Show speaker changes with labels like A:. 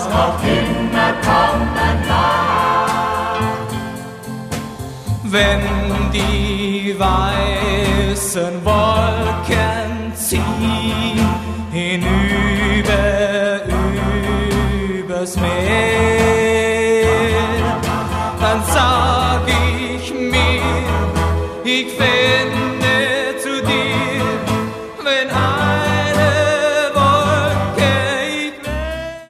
A: noch immer kommen mag.
B: Wenn die weißen Wolken ziehen hinüber übers Meer, dann sag ich mir, ich find